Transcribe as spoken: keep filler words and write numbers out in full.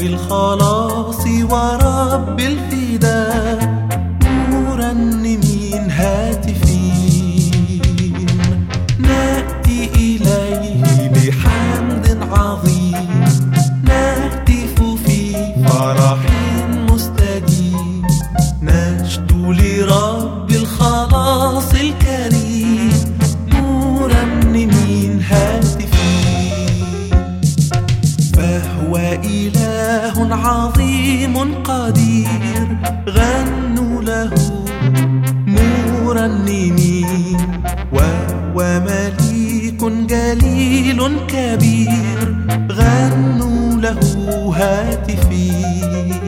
الخلاص ورب الفداء، مرنمين هاتفين نأتي إليه بحمد عظيم، نهتف في فرح مستديم، نشدو لرب الخلاص الكريم، مرنمين هاتفين. فهو إله عظيم قدير، غنوا له مرنمين، وهو مليك جليل كبير، غنوا له هاتفين.